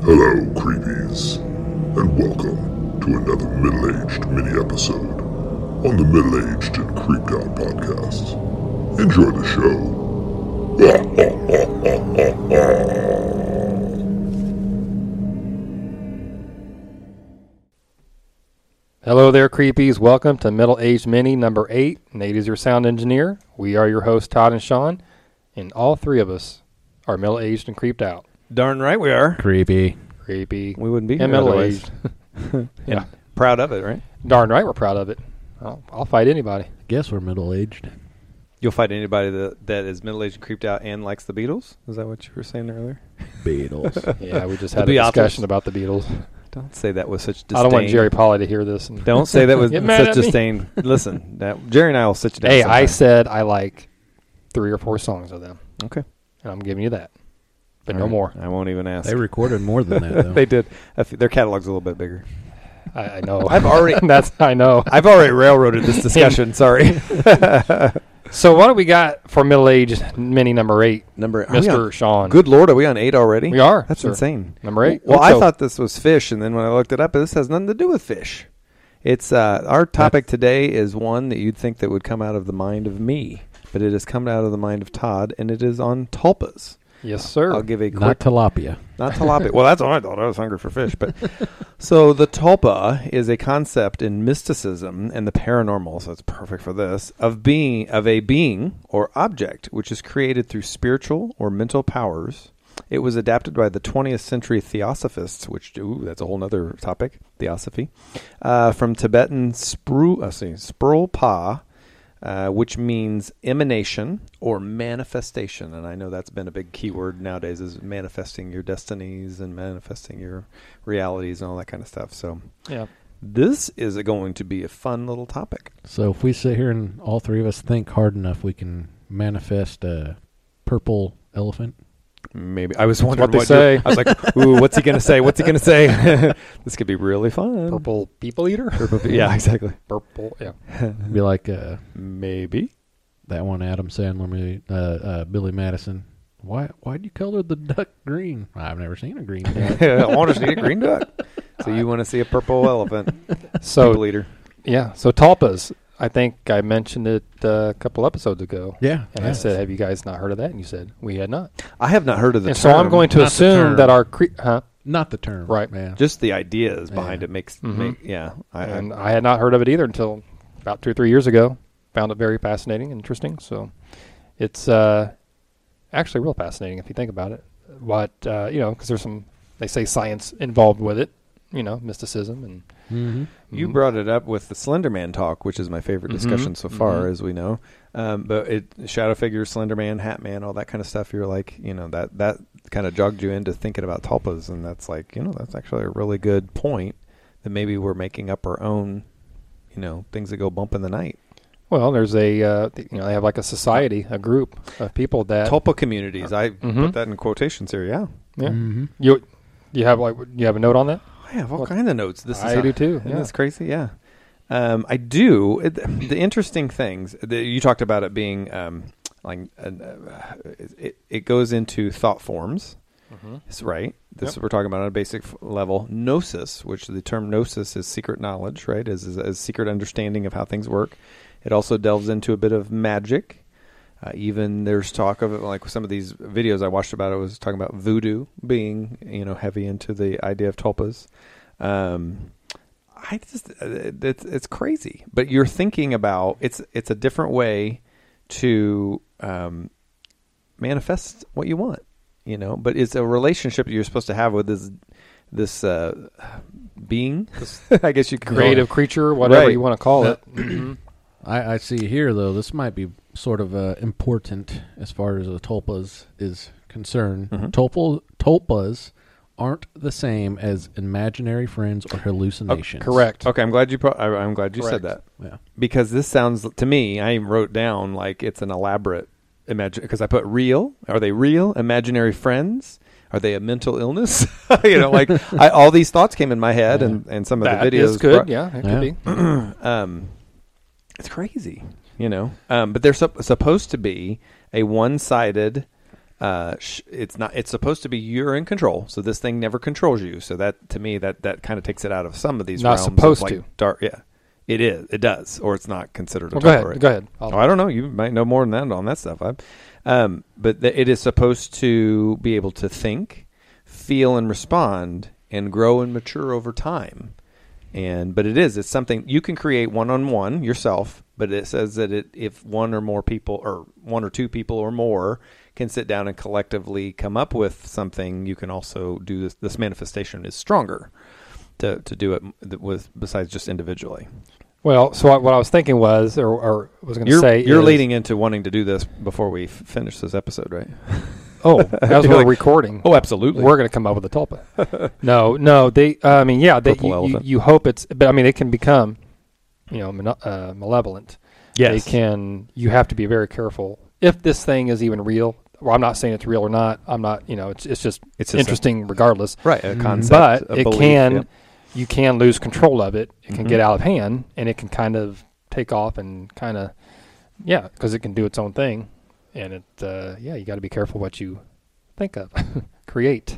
Hello, creepies, and welcome to another middle-aged mini-episode on the Middle-Aged and Creeped Out podcast. Enjoy the show. Hello there, creepies. Welcome to Middle-Aged Mini number 8. Nate is your sound engineer. We are your hosts, Todd and Sean, and all three of us are middle-aged and creeped out. Darn right we are. Creepy. Creepy. We wouldn't be And here middle-aged. Yeah. Proud of it, right? Darn right we're proud of it. I'll fight anybody. Guess we're middle-aged. You'll fight anybody that is middle-aged and creeped out and likes the Beatles? Is that what you were saying earlier? Beatles. Yeah, we just The had a Beatles. discussion about the Beatles. Don't say that with such disdain. I don't want Jerry Polly to hear this. And Don't say that with Get mad such at me. disdain. Listen, Jerry and I will sit you down Hey, sometime. I said I like 3 or 4 songs of them, Okay. and I'm giving you that. But All no right. more. I won't even ask. They recorded more than that, though. They did. Their catalog's a little bit bigger. I know. I've already I know. I've already railroaded this discussion. Sorry. So what do we got for middle-aged mini number 8, Number are we Mr. on- Sean? Good Lord, are we on 8 already? We are. That's sir. insane. Number 8. Well, I So- thought this was fish, and then when I looked it up, this has nothing to do with fish. It's our topic today is one that you'd think that would come out of the mind of me, but it has come out of the mind of Todd, and it is on tulpas. Yes, sir. I'll give a quick... Not tilapia. Not tilapia. Well, that's what I thought. I was hungry for fish. But so the tulpa is a concept in mysticism and the paranormal, so it's perfect for this, of a being or object which is created through spiritual or mental powers. It was adapted by the 20th century theosophists, which, that's a whole other topic, theosophy, from Tibetan Sprul-pa, which means emanation or manifestation. And I know that's been a big keyword nowadays, is manifesting your destinies and manifesting your realities and all that kind of stuff. So Yeah. this is going to be a fun little topic. So if we sit here and all three of us think hard enough, we can manifest a purple elephant. Maybe. I was wondering what they say. I was like, ooh, what's he going to say? What's he going to say? This could be really fun. Purple people eater? Yeah, exactly. Purple, yeah. Be like Maybe. that one Adam Sandler movie, Billy Madison. Why'd you color the duck green? I've never seen a green duck. I want to see a green duck. So you want to see a purple elephant. So, People eater. yeah. So tulpas. I think I mentioned it a couple episodes ago. Yeah. And I said, have you guys not heard of that? And you said, we had not. I have not heard of the And term. so I'm going to Not the assume term. that our... Not the term. Right. Yeah. Just the ideas behind Yeah. it makes, Mhm. yeah. And I had not heard of it either until about 2 or 3 years ago. Found it very fascinating and interesting. So it's actually real fascinating if you think about it. What, because there's some, they say science involved with it, mysticism. And Mm-hmm. You brought it up with the Slender Man talk, which is my favorite discussion so far, as we know. But Shadow Figure, Slender Man, Hat Man, all that kind of stuff. You're like, that kind of jogged you into thinking about tulpas, and that's like, that's actually a really good point that maybe we're making up our own, things that go bump in the night. Well, there's they have like a society, a group of people that... Tulpa communities. I put that in quotations here. Yeah, Yeah. Mm-hmm. You have a note on that? I have all kinds of notes. This is I do too. Isn't Yeah. this crazy? Yeah. I do. The interesting things you talked about it being it goes into thought forms. Mm-hmm. That's right. This we're talking about on a basic level. Gnosis, which the term gnosis is secret knowledge, right? Is secret understanding of how things work. It also delves into a bit of magic. Even there's talk of it, like some of these videos I watched about it was talking about voodoo being, heavy into the idea of tulpas. It's crazy, but you're thinking about it's a different way to manifest what you want, but it's a relationship you're supposed to have with this being. I guess you could Creative creature, whatever Right. you want to call it. Mhm. I see here, though, this might be sort of important as far as the tulpas is concerned. Mhm. Tulpas aren't the same as imaginary friends or hallucinations. Correct. Okay, I'm glad you I'm glad you said Correct. that. Yeah. Because this sounds to me, I wrote down like it's an elaborate because I put real. Are they real? Imaginary friends? Are they a mental illness? All these thoughts came in my head, Yeah. and some of That the videos. is good. Yeah, it Yeah. could be. It's crazy, but they're supposed to be a one-sided It's supposed to be you're in control. So this thing never controls you. So that to me that kind of takes it out of some of these Not realms. supposed of, like, to. Dark, yeah, it is. It does, or it's not considered a Well, go tulpa, ahead. right? Go ahead. I don't know. You might know more than that on that stuff. But it is supposed to be able to think, feel, and respond, and grow and mature over time. But it's something you can create one-on-one yourself. But it says that if one or more people, or one or two people or more, can sit down and collectively come up with something, you can also do this. This manifestation is stronger to do it with besides just individually. Well, so what I was thinking was, or was going to say, You're is, leading into wanting to do this before we finish this episode, right? Oh, as You're we're like, recording. Oh, absolutely. We're going to come up with a tulpa. No. They. Purple elephant. You hope it's, but I mean, it can become, malevolent. Yes. They can. You have to be very careful if this thing is even real. Well, I'm not saying it's real or not. I'm not. It's just interesting regardless. Right. A concept. But a it belief, can. yeah. You can lose control of it. It can Mhm. get out of hand, and it can kind of take off and kind of, because it can do its own thing. And it, you got to be careful what you think of, create.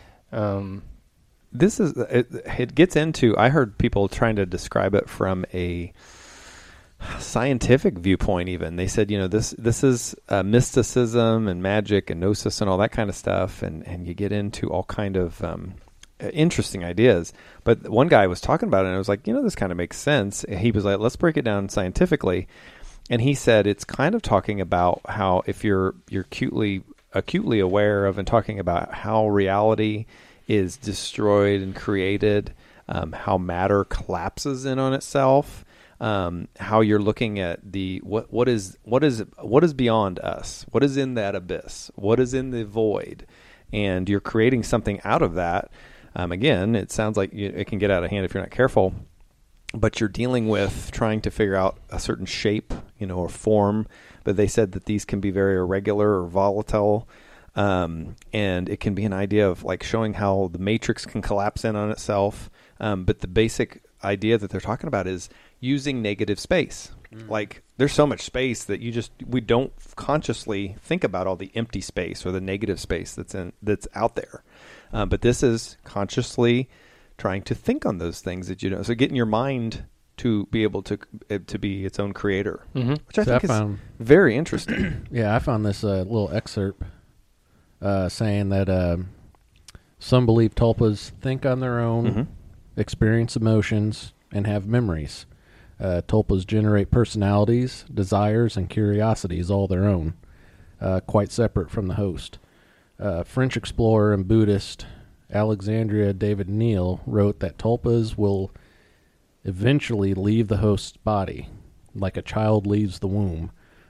This is it gets into. I heard people trying to describe it from a scientific viewpoint. Even they said, this is mysticism and magic and gnosis and all that kind of stuff, and you get into all kind of interesting ideas. But one guy was talking about it, and I was like, this kind of makes sense. And he was like, let's break it down scientifically. And he said it's kind of talking about how if you're acutely aware of and talking about how reality is destroyed and created, how matter collapses in on itself, how you're looking at the what is beyond us, what is in that abyss, what is in the void, and you're creating something out of that. Again, it sounds like it can get out of hand if you're not careful. But you're dealing with trying to figure out a certain shape, or form. But they said that these can be very irregular or volatile. And it can be an idea of like showing how the matrix can collapse in on itself. But the basic idea that they're talking about is using negative space. Like there's so much space that we don't consciously think about all the empty space or the negative space that's out there. But this is consciously trying to think on those things that so getting your mind to be able to be its own creator, which I think is very interesting. Yeah, I found this little excerpt saying that some believe tulpas think on their own, experience emotions, and have memories. Tulpas generate personalities, desires, and curiosities all their own, quite separate from the host. French explorer and Buddhist Alexandria David Neal wrote that tulpas will eventually leave the host's body, like a child leaves the womb.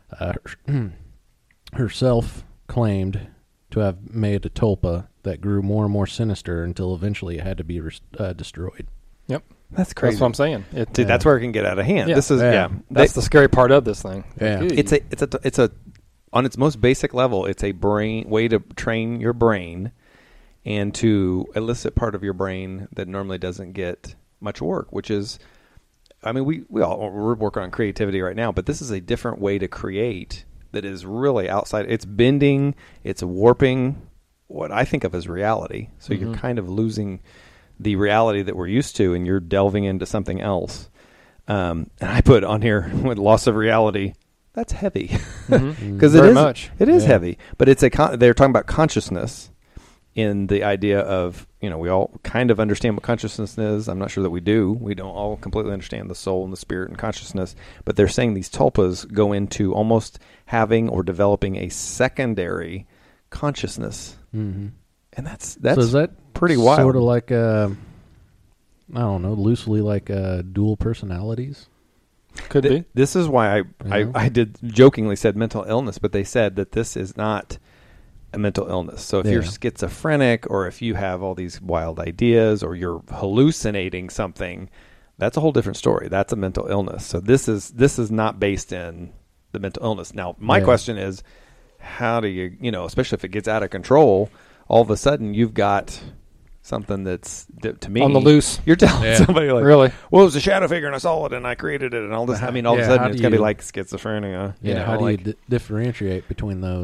Herself claimed to have made a tulpa that grew more and more sinister until eventually it had to be destroyed. Yep. That's crazy. That's what I'm saying. Dude, that's where it can get out of hand. Yeah. This is That's the scary part of this thing. Yeah. It's a on its most basic level, it's a way to train your brain and to elicit part of your brain that normally doesn't get much work, which is, I mean, we're working on creativity right now, but this is a different way to create that is really outside. It's bending, it's warping what I think of as reality. So you're kind of losing the reality that we're used to, and you're delving into something else. And I put on here with loss of reality. That's heavy because it is heavy, but it's they're talking about consciousness in the idea of, we all kind of understand what consciousness is. I'm not sure that we do. We don't all completely understand the soul and the spirit and consciousness, but they're saying these tulpas go into almost having or developing a secondary consciousness. And that's so is that pretty wild. Sort of like, I don't know, loosely like dual personalities? Could be. This is why I did jokingly said mental illness, but they said that this is not a mental illness. So if you're schizophrenic, or if you have all these wild ideas, or you're hallucinating something, that's a whole different story. That's a mental illness. So this is not based in the mental illness. Now, my question is, how do you, especially if it gets out of control, all of a sudden you've got something that's, to me, on the loose. You're telling somebody like, really? Well, it was a shadow figure and I saw it and I created it and all this. I mean, all of a sudden it's going to be like schizophrenia. How do you differentiate between those?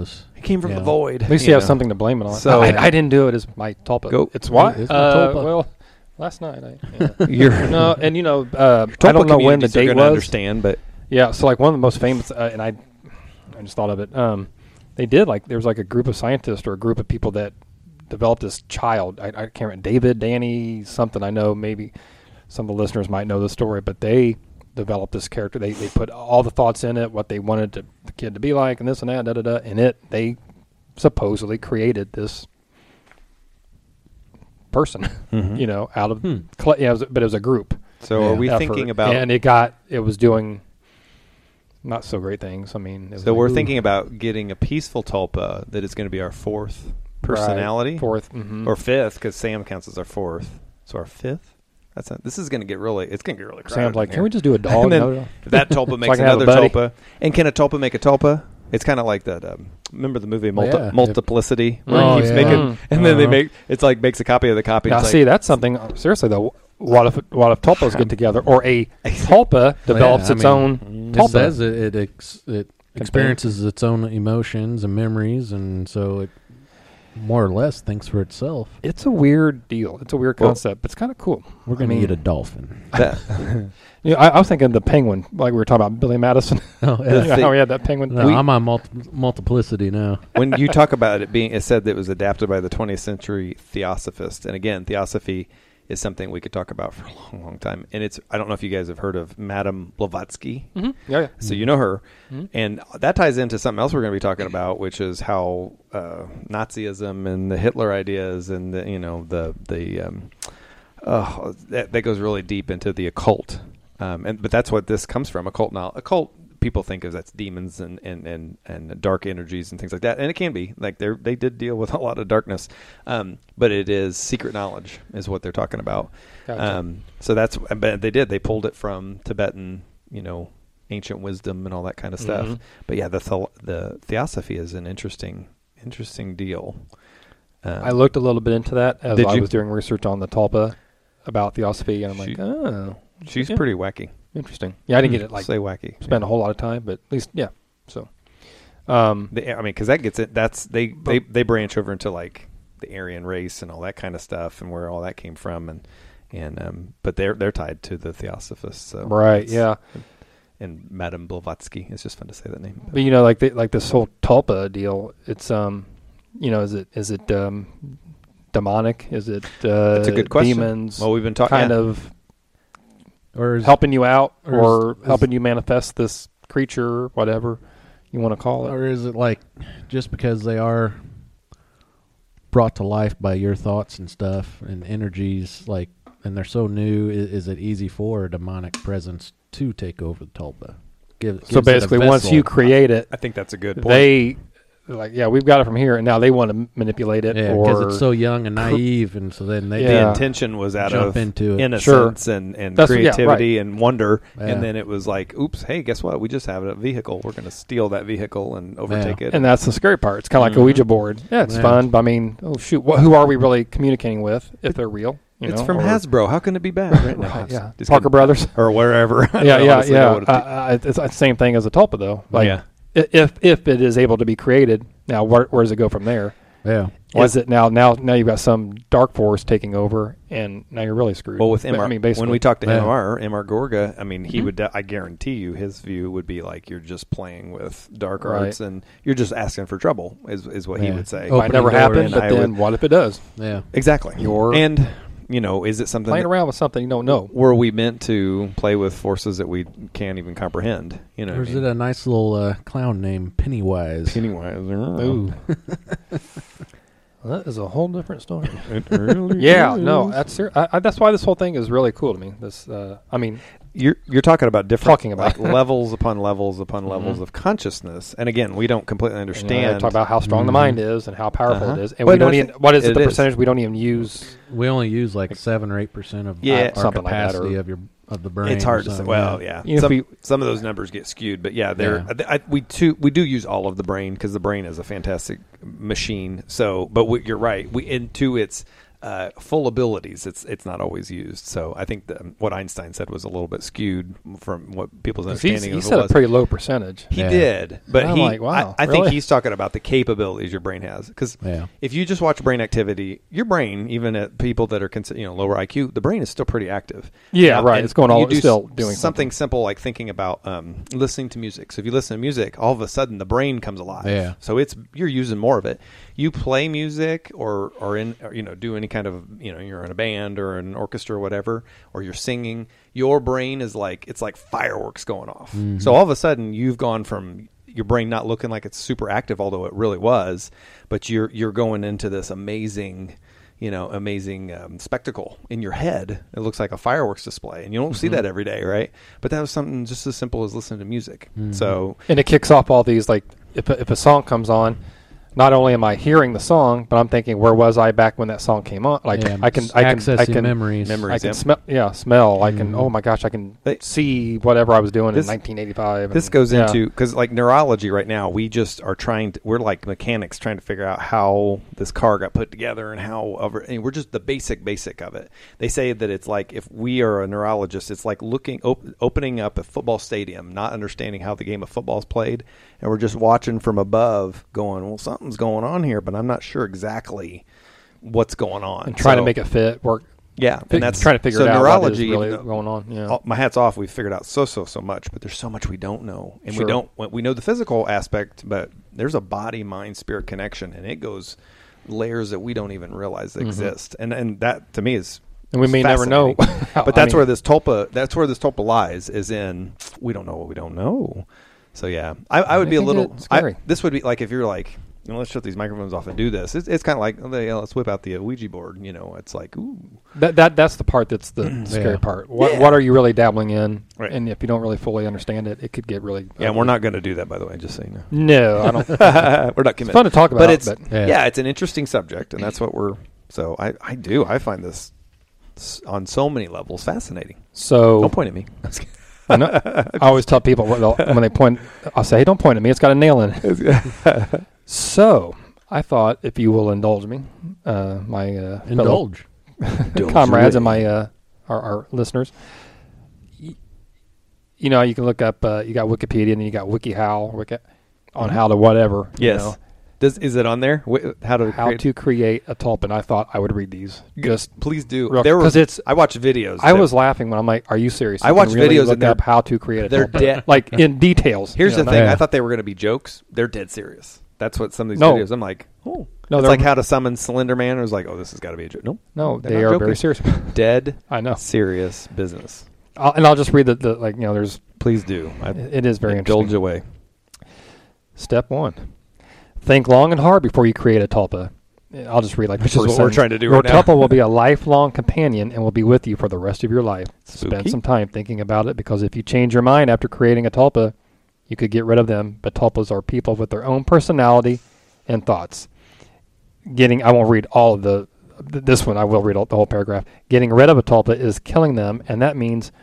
It came from Yeah. the void. At least you have something to blame it on. So- I didn't do it. It's my tulpa. Go. It's what? It's my tulpa. Well, last night. Yeah. You're No, and I Tulpa don't know when the communities are date gonna was. understand, but Yeah, so like one of the most famous, and I just thought of it. They did there was like a group of scientists or a group of people that developed this child. I can't remember, David, Danny, something. I know maybe some of the listeners might know the story, but they developed this character. They put all the thoughts in it, what they wanted the kid to be like, and this and that, and they supposedly created this person, out of but it was a group. so are we effort, thinking about? and it was doing not so great things. I mean, it was So like, we're ooh, thinking about getting a peaceful tulpa that is going to be our fourth right, personality, fourth, or fifth, because Sam counts as our fourth. So our fifth. This is going to get really. It's going to get really crowded. Sam's like, in can we here. just do a dog? And then No. that tulpa makes I can have a another buddy. tulpa. And can a tulpa make a tulpa? It's kind of like that. Remember the movie Yeah. Multiplicity, where Oh, he keeps yeah. making, and then they Uh-huh. makes a copy of the copy. Now, It's see, that's something. Seriously, though, what if tulpas get together, or a tulpa develops I its mean, own It tulpa? says it experiences its own emotions and memories, and so it more or less thinks for itself. It's a weird deal. It's a weird Well, concept. But it's kind of cool. We're going to get a dolphin. that, I was thinking the penguin, like we were talking about Billy Madison. Oh, The yeah. thing- How he had that penguin. No, I'm on multiplicity now. when you talk about it said that it was adapted by the 20th century theosophist. And again, theosophy is something we could talk about for a long, long time. And I don't know if you guys have heard of Madame Blavatsky. Mm-hmm. Yeah. So you know her. Mhm. And that ties into something else we're going to be talking about, which is how Nazism and the Hitler ideas and that goes really deep into the occult. But that's what this comes from. Occult people think of that's demons and dark energies and things like that, and it can be like they did deal with a lot of darkness, but it is secret knowledge is what they're talking about. Gotcha. So but they pulled it from Tibetan, ancient wisdom and all that kind of stuff. Mhm. But yeah, the theosophy is an interesting deal. I looked a little bit into that as Did I you? was doing research on the tulpa about theosophy, and I'm She- like, oh, She's yeah. pretty wacky. Interesting. Yeah, I didn't get it Say wacky. spend a whole lot of time, but at least So, Because that gets it. That's they branch over into like the Aryan race and all that kind of stuff, and where all that came from, and but they're tied to the Theosophists. So right, it's- yeah. And Madame Blavatsky. It's just fun to say that name. But like this whole tulpa deal. It's is it demonic? Is it That's a good question. demons? Well, we've been talking kind of Or is, helping you out, or or is- helping you manifest this creature, whatever you want to call it. or is it like just because they are brought to life by your thoughts and stuff and energies, and they're so new, is it easy for a demonic presence to take over the tulpa? So basically, once you create it, I think that's a good point. they we've got it from here, and now they want to manipulate it, yeah, because or it's so young and naive, and so then they the Yeah. intention was out jump of into it. innocence and That's- yeah, creativity and wonder, Yeah. and then it was like, oops, hey, guess what? We just have a vehicle. We're going to steal that vehicle and overtake it. and that's the scary part. It's kind of like a Mhm. Ouija board. Yeah, it's Yeah. fun, but I mean, oh shoot, who are we really communicating with if they're real? It's from or- Hasbro. How can it be bad? Right now, Right, yeah, Just Parker kidding. Brothers. or wherever. I Yeah, don't yeah, honestly know what yeah. It's the same thing as a tulpa, though. Like, yeah. if it is able to be created, now where does it go from there? Yeah. Is it now you've got some dark force taking over, and now you're really screwed. Well, with But, MR, I mean, basically, when we talked to Yeah. MR Gorga, I mean, he Mhm. would. I guarantee you, his view would be like, you're just playing with dark Right. arts, and you're just asking for trouble. Is what he Yeah. would say. Oh, might never opening happen, doors. but And I then what if it does? Yeah. Exactly. You're is it something playing that, around with something you don't know. were we meant to play with forces that we can't even comprehend? You know, Or what is I it mean? a nice little clown named Pennywise? Pennywise. Ooh. That is a whole different story. It really Yeah, is. no, that's why this whole thing is really cool to me. This, I mean, You're talking about different Talking about like levels upon levels upon levels Mhm. of consciousness, and again, we don't completely I understand. talk about how strong the Mhm. mind is and how powerful Uh-huh. it is, and But we don't no, even. What is it the is. percentage we don't even use? We only use like 7 or 8% of Yeah. our Something like that, capacity or- of the brain. It's hard or to say. something, Well, yeah, You know, if some of those numbers get skewed, but yeah, they're. Yeah. We do use all of the brain because the brain is a fantastic machine. So, but you're right. Into its full abilities, it's not always used. So I think what Einstein said was a little bit skewed from what people's understanding He of said it was. a pretty low percentage. He Yeah. did, but I'm like, wow, I think really? he's talking about the capabilities your brain has. Because Yeah. if you just watch brain activity, your brain, even at people that are lower IQ, the brain is still pretty active. Yeah, Now, right. and It's going you all do still doing something simple like thinking about listening to music. So if you listen to music, all of a sudden the brain comes alive. Yeah. So you're using more of it. You play music or do any kind of you're in a band or an orchestra or whatever, or you're singing. Your brain is it's like fireworks going off. Mm-hmm. So all of a sudden you've gone from your brain not looking like it's super active, although it really was, but you're going into this amazing spectacle in your head. It looks like a fireworks display, and you don't see that every day, right? But that was something just as simple as listening to music. So And it kicks off all these, like, if a song comes on, not only am I hearing the song, but I'm thinking, where was I back when that song came on? Like, Yeah, I can accessing memories. I can Yep. smell. I can. Oh my gosh, I can see whatever I was doing This- in 1985. This goes into, because like neurology right now, we just are we're like mechanics trying to figure out how this car got put together and and we're just the basic of it. They say that it's like, if we are a neurologist, it's like opening up a football stadium, not understanding how the game of football is played, and we're just watching from above going, well, something's going on here, but I'm not sure exactly what's going on. and trying to make it fit work. Yeah, and that's trying to figure so it out. neurology, what is really even though- going on? Yeah. my hat's off. We've figured out so much, but there's so much we don't know, and Sure. we know the physical aspect, but there's a body, mind, spirit connection, and it goes layers that we don't even realize that exist, and that to me is. And we may never know. Fascinating. But that's where this tulpa lies, is in we don't know what we don't know. So yeah, I would It be a can little. get scary. This would be like if you're like, let's shut these microphones off and do this. It's kind of like, let's whip out the Ouija board. It's like, ooh. That's the part that's the scary part. What are you really dabbling in? Right. And if you don't really fully understand it, it could get really. Yeah, and we're not going to do that, by the way, just so you know. No, I don't. We're not committed. It's fun to talk about, but it's but- it's an interesting subject, and that's what we're. So I find this on so many levels fascinating. So Don't point at me. I know. I always tell people when they point, I'll say, "Hey, don't point at me. It's got a nail in it." So I thought, if you will indulge me, my fellow Indulge. comrades and my our listeners, you can look up. You got Wikipedia and you got WikiHow on how to whatever. Yes. Is it on there? How to create a tulpa. And I thought I would read these. Just please do. real- There 'cause was. I watched videos. I was laughing when I'm like, "Are you serious?" I You can watched really videos look and they're- up how to create a they're tulpa. dead. like in details. Here's the you know, thing. Yeah. I thought they were going to be jokes. They're dead serious. That's what some of these No. videos. I'm like, oh, No, it's they're- like how to summon Slender Man. It was like, oh, this has got to be a joke. No, they're they not are joking. very serious. Dead. I know. Serious business. I'll just read the there's. Please do. It is very Indulge interesting. away. Step 1: think long and hard before you create a tulpa. I'll just read like the Which is first what we're sentence. trying to do Your right now. tulpa will be a lifelong companion and will be with you for the rest of your life. Spooky. Spend some time thinking about it, because if you change your mind after creating a tulpa, you could get rid of them. But tulpas are people with their own personality and thoughts. I won't read all of this one. I will read the whole paragraph. Getting rid of a tulpa is killing them, and that means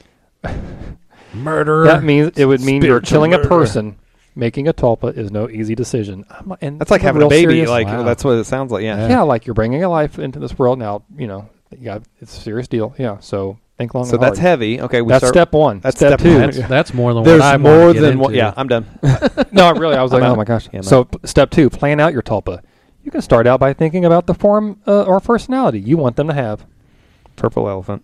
Murderer. That means it would mean you're Spiritual killing a murder. person. Making a tulpa is no easy decision. And That's like I'm having a real baby. serious. Like Wow. that's what it sounds like. Yeah. Yeah, like you're bringing a life into this world now. It's a serious deal. Yeah, so think long So and hard. that's heavy. Okay. That's step 1. That's step step 2. one. That's more than There's what I more than one. Yeah, I'm done. No, really, I was like, I'm oh out. my gosh. Yeah, I'm So step 2: plan out your tulpa. You can start out by thinking about the form or personality you want them to have. Purple elephant.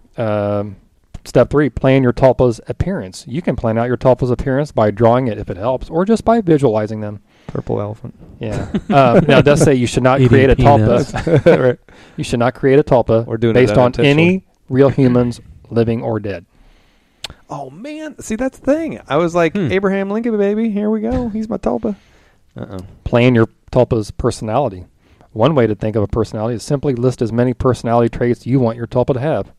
Step 3: plan your tulpa's appearance. You can plan out your tulpa's appearance by drawing it if it helps, or just by visualizing them. Purple elephant. Yeah. Now it does say you should not Eating create a peanuts. tulpa. Right. You should not create a tulpa We're doing it based on unintentionally. any real humans, living or dead. Oh man, see that's the thing. I was like Abraham Lincoln, baby. Here we go. He's my tulpa. Plan your tulpa's personality. One way to think of a personality is simply list as many personality traits you want your tulpa to have.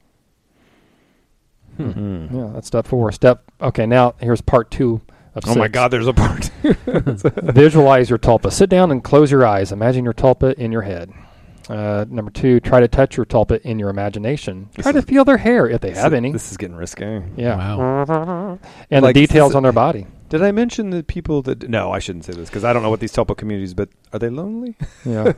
Yeah, that's step 4. Okay, now here's part 2 of 6. Oh my God, there's a part. Visualize your tulpa. Sit down and close your eyes. Imagine your tulpa in your head. Number 2, try to touch your tulpa in your imagination. Try to feel their hair if they have any. This is getting risky. Yeah. Wow. And Like, the details this is- on their body. Did I mention the people that? No, I shouldn't say this because I don't know what these tulpa communities. But are they lonely? Yeah.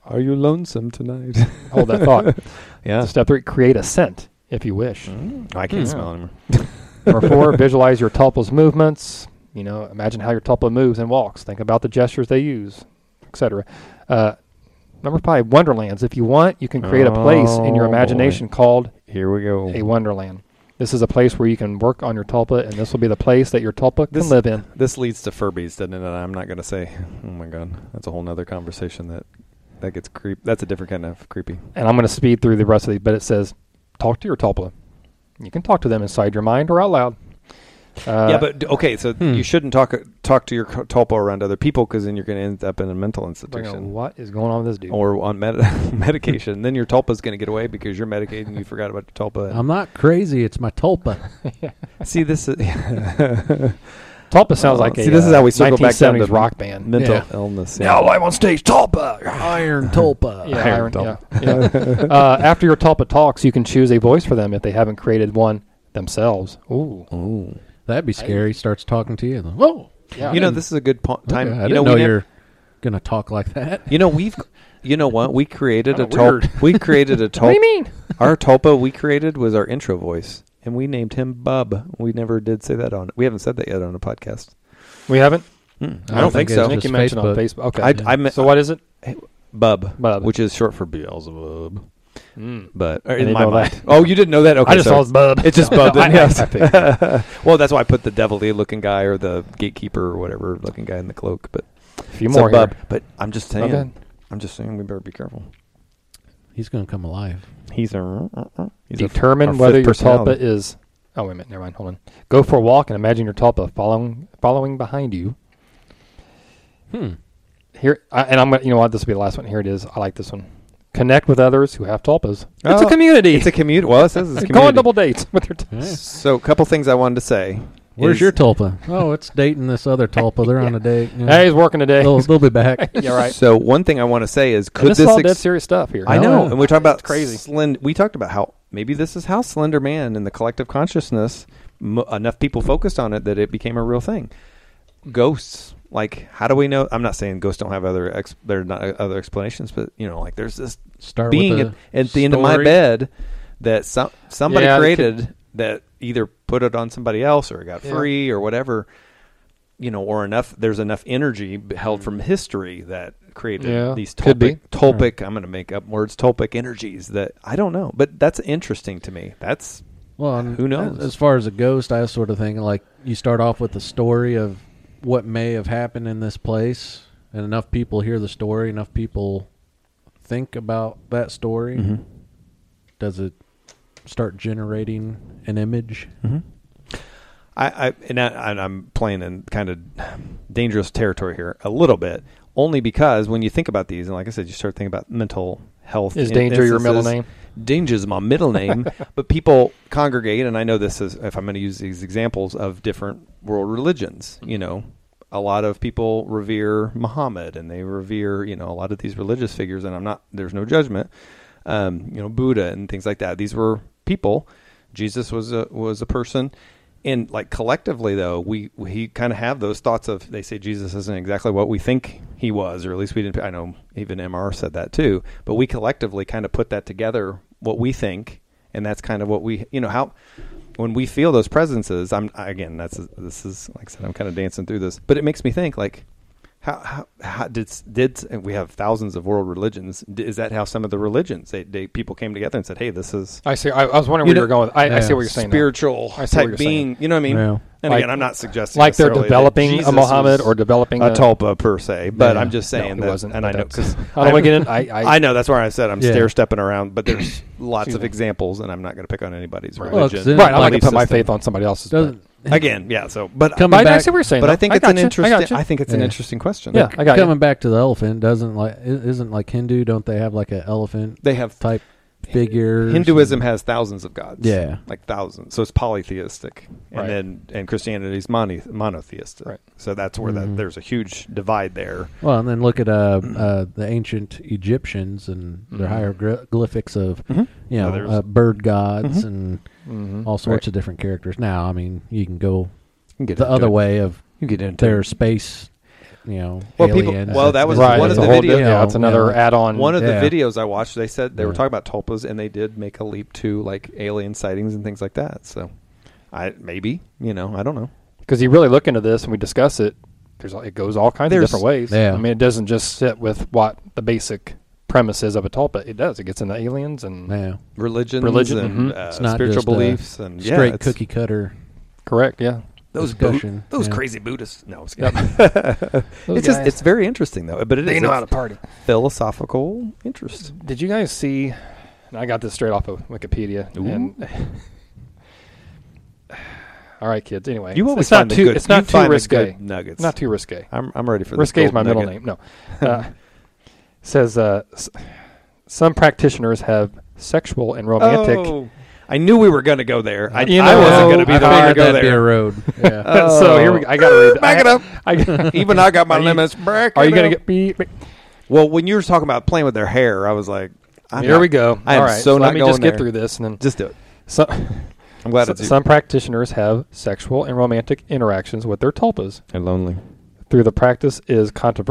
Are you lonesome tonight? Hold that thought. Yeah. Step 3, create a scent if you wish. I can't Yeah. smell anymore. Number 4, visualize your tulpa's movements. Imagine how your tulpa moves and walks. Think about the gestures they use, etc. Number 5, wonderlands. If you want, you can create a place in your Oh, imagination called Here we go. a wonderland. This is a place where you can work on your tulpa, and this will be the place that your tulpa can live in. This leads to Furbies, doesn't it? I'm not going to say. Oh my God, that's a whole nother conversation that gets creep. That's a different kind of creepy. And I'm going to speed through the rest of these, but it says, talk to your tulpa. You can talk to them inside your mind or out loud. Yeah, but okay, so you shouldn't talk to your tulpa around other people because then you're going to end up in a mental institution what is going on with this dude? or on medication. Then your tulpa's going to get away because you're medicated and you forgot about your tulpa. I'm not crazy. It's my tulpa. See, this is Tulpa sounds like a this is how we circle back down 1970s to rock band. mental Yeah. illness. Now live on stage, Tulpa. Iron tulpa. Yeah, Iron yeah. After your tulpa talks, you can choose a voice for them if they haven't created one themselves. Ooh. Ooh. That'd be scary. Starts talking to you. Whoa. Yeah. You know, this is a good time. Okay, I you didn't know, know we you're going to talk like that. You know what? We created a Kinda weird. tulpa. We created a tulpa. What do you mean? Our tulpa we created was our intro voice, and we named him Bub. We never did say that on. We haven't said that yet on a podcast. We haven't? I don't think it's so. I think you just mentioned on Facebook. Facebook. Okay. So So what is it? Bub, Bub. which is short for Beelzebub. But I in didn't my know mind. that. Oh, you didn't know that? Okay, I just so saw his bub. It's just Bub. Then, I yes. figured. Well, that's why I put the devilly looking guy or the gatekeeper or whatever looking guy in the cloak. But A few so more here. Bub. But I'm just saying. Okay. I'm just saying we better be careful. He's going to come alive. He's a Determine our whether fifth your tulpa personality. is... Oh, wait a minute. Never mind. Hold on. Go for a walk and imagine your tulpa following behind you. Here, and I'm gonna. You know what? This will be the last one. Here it is. I like this one. Connect with others who have tulpas. It's a community. It's a community. Well, it says it's a Go on community. double dates with your. Yeah. So, a couple things I wanted to say. Where's is- your tulpa? Oh, it's dating this other tulpa. They're on a date. Yeah. Hey, he's working today. They'll be back. Yeah, right. So, one thing I want to say is, And could this this is all dead serious stuff here. I know, yeah. and we're talking about It's crazy. We talked about how maybe this is how Slender Man in the collective consciousness, enough people focused on it that it became a real thing. Ghosts, like, how do we know? I'm not saying ghosts don't have they're not other explanations, but like there's this Start being with at the end of my story. bed that somebody Yeah, created that either put it on somebody else or it got Yeah. free or whatever. Or there's enough energy held from history that created Yeah, these could be. tulpic, I'm going to make up words, tulpic energies that I don't know, but that's interesting to me. That's, Well, and Who knows? As far as a ghost, I was sort of thinking like you start off with the story of what may have happened in this place, and enough people hear the story, enough people think about that story. Does it start generating an image? I'm playing in kind of dangerous territory here a little bit, only because when you think about these, and like I said, you start thinking about mental health. Is danger your middle name? Danger is my middle name, but people congregate, and I know this is, if I'm going to use these examples of different world religions, a lot of people revere Muhammad and they revere, a lot of these religious figures, and there's no judgment, Buddha and things like that. These were people. Jesus was a person. And like collectively, though, we kind of have those thoughts of, they say Jesus isn't exactly what we think he was, or at least we didn't. I know even MR said that too, but we collectively kind of put that together, what we think, and that's kind of what we, how when we feel those presences. This is like I said, I'm kind of dancing through this, but it makes me think like, how did we have thousands of world religions? Is that how some of the religions they people came together and said, hey, this is I see. I was wondering where you were going with. I see what you're saying. now. spiritual I see what type you're being, you know what I mean? Yeah. And Like- again, I'm not suggesting Like they're necessarily that developing a Jesus Muhammad was or developing a tulpa per se, but Yeah. I'm just saying No, that, it wasn't. and I but know that's- because I don't want to get in. I I know that's where I said I'm Yeah. stair stepping around, but there's lots Excuse of me. examples, and I'm not going to pick on anybody's Right. Well, religion. 'cause then- right. I'm not going belief to put my system. faith on somebody else's. but- Doesn't Again. Yeah. So, but Coming But I back, see what you're saying. but though. I think it's got an you. interesting. got you. I think it's an Yeah. interesting question. Yeah, I got coming you. back to the elephant, isn't like Hindu? Don't they have like an elephant They have type figures? Hinduism has thousands of gods. Yeah. like thousands. So it's polytheistic, Right. and Christianity is monotheistic. Right. So that's where there's a huge divide there. Well, and then look at the ancient Egyptians and their hieroglyphics of Others. bird gods and Mhm. all sorts of different characters. Now, I mean, you can go You can get the into other it. way of You get into their it. space Well, people- aliens. well, that was Right, one it's of a the whole videos. Yeah, it's another add-on. One of the Yeah. videos I watched, they said they were Yeah. talking about tulpas, and they did make a leap to like alien sightings and things like that. So, I don't know. Because you really look into this and we discuss it, it goes all kinds of There's- different ways. Yeah. I mean, it doesn't just sit with what the basic premise is of a tulpa. It does. It gets into aliens and Religion, mhm. It's not spiritual just, beliefs, and straight it's- cookie cutter. correct. Yeah. Those discussion, those yeah. crazy Buddhists. No, it's Yep. it's just it's very interesting though. But they it's know how to party. philosophical interest. Did you guys see? And I got this straight off of Wikipedia. Ooh. And all right, kids. Anyway, You always it's not find the too. good. It's not you find too the risque. good nuggets. Not too risque. I'm ready for this. Risque is gold my middle nugget. name. No. Says some practitioners have sexual and romantic. Oh, I knew we were going to go there. I You I know, wasn't going to be I the one to figured go that'd be a there. road. Yeah. So here we go. I got to read. Back it up. I, Even I got my Are you- limits. Back are you it going to up. get beat? Well, when you were talking about playing with their hair, I was like, Here we go. I am All right, so not let me going just get there. through this and then. Just do it. So, I'm glad it's you. some practitioners have sexual and romantic interactions with their tulpas. And lonely. Though the practice is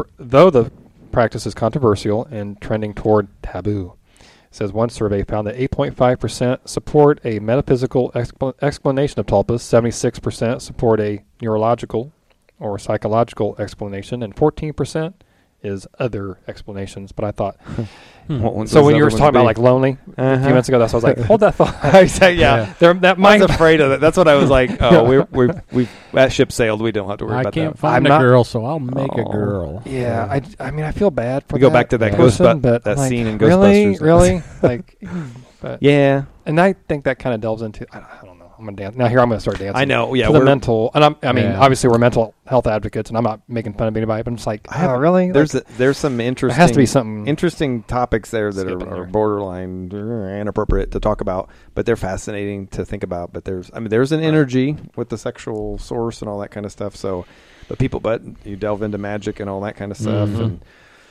controversial and trending toward taboo. It says one survey found that 8.5% support a metaphysical explanation of tulpas, 76% support a neurological or psychological explanation, and 14% is other explanations. But I thought, so when you were talking about like lonely a few minutes ago, that's what I was like, hold that thought. I said, yeah. That I might was afraid of that. That's what I was like. Oh, we that ship sailed. We don't have to worry I about can't that. find I'm a not- girl, so I'll make a Oh. girl. Yeah, I mean, I feel bad for We go back to that person, but that like, scene in really, Ghostbusters. really, like, but Yeah, and I think that kind of delves into I don't know. I'm gonna dance now. Here I'm gonna start dancing. I know. Yeah, to the we're- mental, and I mean, Yeah. obviously we're mental health advocates, and I'm not making fun of anybody, but I'm just like, I have- really? There's Like, there's some interesting. there has to be something. interesting topics there that Skipping are there. borderline inappropriate to talk about, but they're fascinating to think about. But there's an energy with the sexual source and all that kind of stuff. So, but you delve into magic and all that kind of stuff. Mm-hmm. And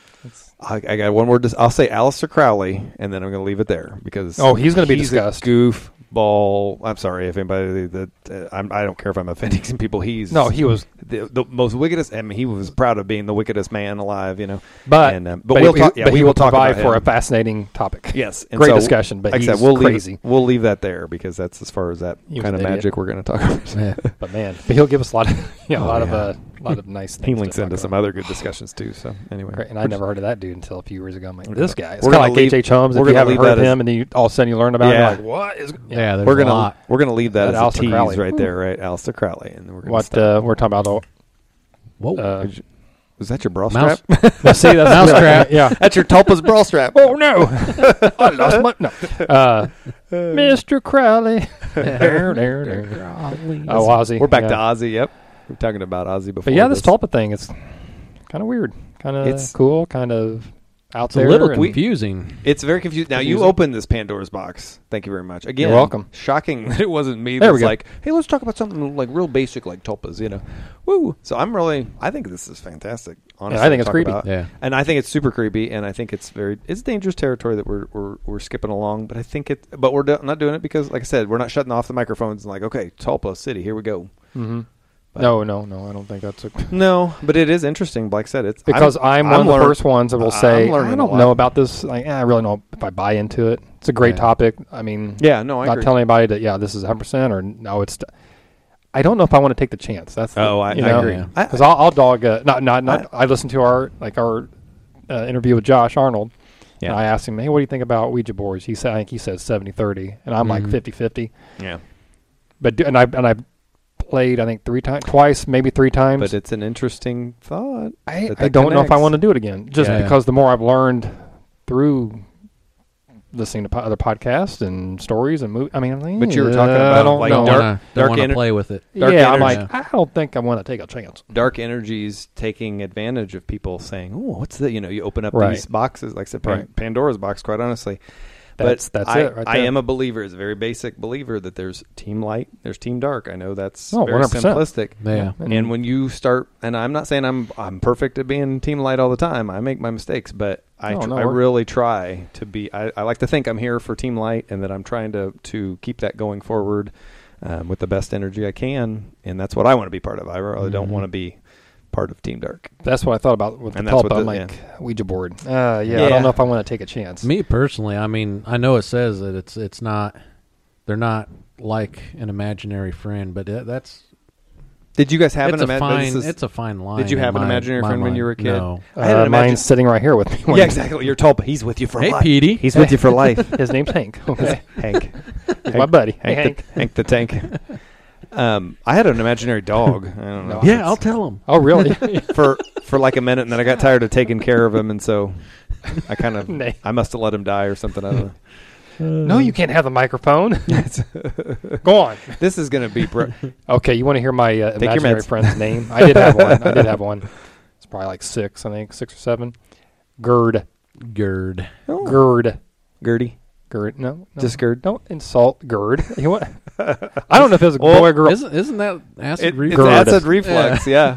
I got one more. I'll say Aleister Crowley, and then I'm going to leave it there because He's going to be he's discussed. A goofball. I'm sorry if anybody that I don't care if I'm offending some people. He was the most wickedest. I mean, he was proud of being the wickedest man alive. but we'll talk. Yeah, but we he will will talk provide about for him. a fascinating topic. Yes, and great so, discussion. But like I he's said, we'll crazy. We'll leave that there because that's as far as that He was kind of an idiot. magic we're going to talk about. Yeah. But man, but he'll give us a lot of a lot of nice things. He to links talk into some about. other good discussions too. So anyway, Great. And I never heard of that dude until a few years ago. I'm like, We're this gonna- guy. It's we're kind of gonna like leave- H.H. Holmes. we're If you gonna haven't leave heard of that as- him, and then you all of a sudden you learn about Yeah. it, you're like, what is? Yeah, there's we're a gonna lot. we're gonna leave that That as a Aleister tease Crowley. right there, right? Aleister Crowley, and then we're gonna What stop. we're talking about? Whoa. Was that your bra Mouse- strap? Now, see, that's Mousetrap. Yeah. That's your tulpa's bra strap. Oh no! I lost my no. Mr. Crowley. Oh, Ozzy. We're back to yeah. Ozzy. Yep, we're talking about Ozzy before. But yeah, this tulpa thing is kind of weird, kind of It's- cool, kind of out It's a there. little and- confusing. It's very confusing. Now you Confusing. opened this Pandora's box. Thank you very much. Again, You're welcome. Shocking that it wasn't me. There we That's go. like, hey, let's talk about something like real basic, like tulpas. Woo. So I think this is fantastic. Honestly, I think to it's talk creepy. about. Yeah. And I think it's super creepy, and I think it's dangerous territory that we're skipping along. But I think we're not doing it because, like I said, we're not shutting off the microphones and like, okay, Tulpa City, here we go. Mhm. But- No, I don't think that's a. No, but it is interesting. Like I said, it's Because I'm one of the first ones that will say, I'm learning I a don't lot. know about this. Like, I really know if I buy into it. It's a great Yeah. topic. I mean, Yeah, no, I not agree. telling anybody that, yeah, this is 100% or no, it's. I don't know if I want to take the chance. That's the, I you know, agree. Yeah. I- Because I'll dog. I listened to our interview with Josh Arnold. Yeah. And I asked him, hey, what do you think about Ouija boards? I think he said 70-30, and I'm like 50-50. yeah, But I played, I think twice, maybe three times. but it's an interesting thought. I that don't know if I connects. want to do it again, just Yeah. because the more I've learned through listening to other podcasts and stories and movies. I mean, But you were talking I about, don't like, know. dark Don't want to ener- play with it. dark yeah, I'm energy. like, I don't think I want to take a chance. Dark energies taking advantage of people saying, "Oh, what's that?" You open up Right. these boxes, like I said, Right. Pandora's box. Quite honestly, That's but it right I there. am a believer. It's a very basic believer that there's team light, there's team dark. I know that's Oh, very 100%. simplistic. Yeah. And when you start, and I'm not saying I'm perfect at being team light all the time. I make my mistakes, but I we're- really try to be. I like to think I'm here for team light, and that I'm trying to keep that going forward with the best energy I can, and that's what I want to be part of. I really don't want to be part of Team Dark. That's what I thought about with And the that's what tulpa. I'm the- like, Ouija board. I Yeah. don't know if I want to take a chance. Me personally, I mean, I know it says that it's not. They're not like an imaginary friend, but that's Did you guys have it's an a fine. imaginary? It's a fine line. Did you in have an my- imaginary my friend when mind. you were a kid? No. I had an Mine's sitting right here with me. Yeah, exactly. You're Tulpa. He's with you for Hey, life. Petey. He's with you for life. His name's Hank. Hank. He's my buddy. Hey, Hank. Hank the Tank. I had an imaginary dog. I don't know. No. Yeah, I'll tell him. Oh, really? for like a minute, and then I got tired of taking care of him, and so I kind of Nay. I must have let him die or something. I don't know. No, you can't have the microphone. Go on. This is going to be Okay, you want to hear my your imaginary meds. friend's name? I did have one. It's probably like 6, I think, 6 or 7. Gerd. Gerd. Gerd. Gertie. Gerd. No. Just Gerd. Don't insult Gerd. You want? I don't know if it was a boy or girl. Isn't that acid It's reflux? acid reflux, yeah.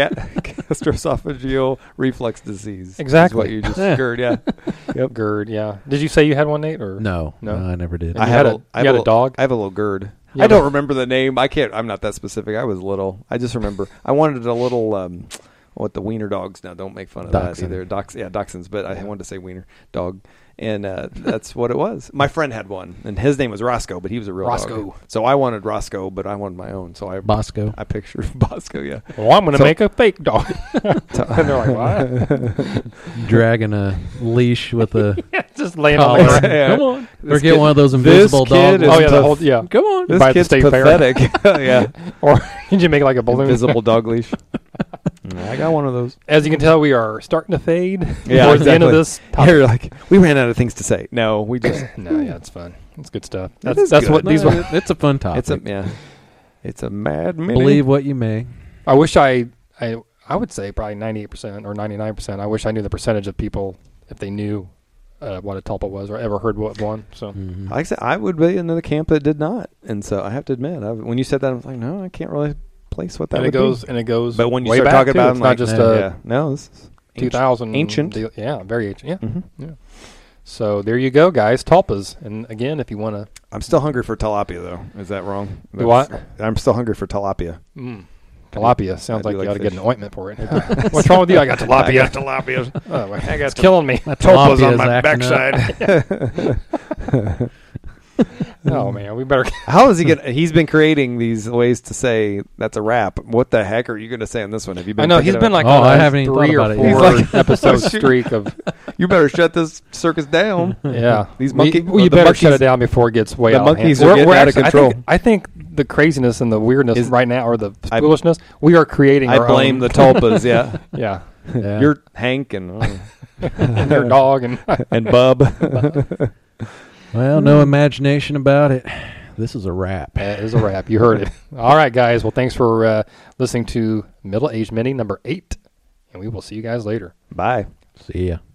Gastroesophageal reflux disease. Exactly. Is what you just GERD, yeah. Yep. Gerd. Yeah. Did you say you had one, Nate? Or No, No? I never did. And you had a dog? I have a little GERD. Yeah, I don't but- remember the name. I'm not that specific. I was little. I just remember I wanted a little what the wiener dogs now. Don't make fun of that Dachshund. either. Dachshunds, but I wanted to say wiener dog. And that's what it was. My friend had one, and his name was Roscoe, but he was a real Roscoe. dog. So I wanted Roscoe, but I wanted my own. So Bosco. I pictured Bosco, yeah. Well, I'm going to So- make a fake dog. And they're like, what? Dragging a leash with a Just laying on collar. the ground. Yeah. Come on. Or This get kid- one of those this invisible kid dogs. is Oh, yeah, the tough. whole, yeah. Come on. This By the kid's state fair. pathetic. Yeah. Or did you make like a balloon? Invisible dog leash. I got one of those. As you can tell, we are starting to fade Yeah, towards the end of exactly. this topic. You're like, we ran out of things to say. No, we just. No, yeah, it's fun. It's good stuff. It That's is that's good. what these No, were. it's a fun topic. It's a mad mini. Believe what you may. I wish I would say probably 98% or 99%. I wish I knew the percentage of people if they knew what a tulpa was or ever heard what one. So Mhm. Like I said, I would be in the camp that did not, and so I have to admit, when you said that, I was like, no, I can't really place what that and would it goes. But when you way start back talking too. about it's them, not like, just yeah, no, this is 2000 ancient. deal. Yeah, very ancient. Yeah. Mm-hmm. So there you go, guys. Tulpas. And again, if you want to. I'm still hungry for tilapia, though. Is that wrong? Do what? I'm still hungry for tilapia. Tilapia sounds I like do you like ought to get fish. an ointment for it. What's wrong with you? I got tilapia. I got tilapia. Oh, wait, it's killing me. That Tulpas tilapia on is my acting up. backside. Oh man, we better. How is he gonna? He's been creating these ways to say that's a wrap. What the heck are you going to say on this one? Have you been? I know thinking he's been about- like Oh, on I a haven't even 3 thought or about it 4 yet. He's like- episode Shoot. streak of You better shut this circus down. yeah. These monkey- you the better monkeys- shut it down before it gets way the out of hand. monkeys are getting out of actually- control. I think the craziness and the weirdness Is- right now, or the I- foolishness, we are creating. I our blame own. the tulpas. Yeah, Yeah, Yeah. you're Hank and and their dog and and Bub. Well, no imagination about it. This is a wrap. that is a wrap. You heard it. All right, guys. Well, thanks for listening to Middle Aged Mini number 8, and we will see you guys later. Bye. See ya.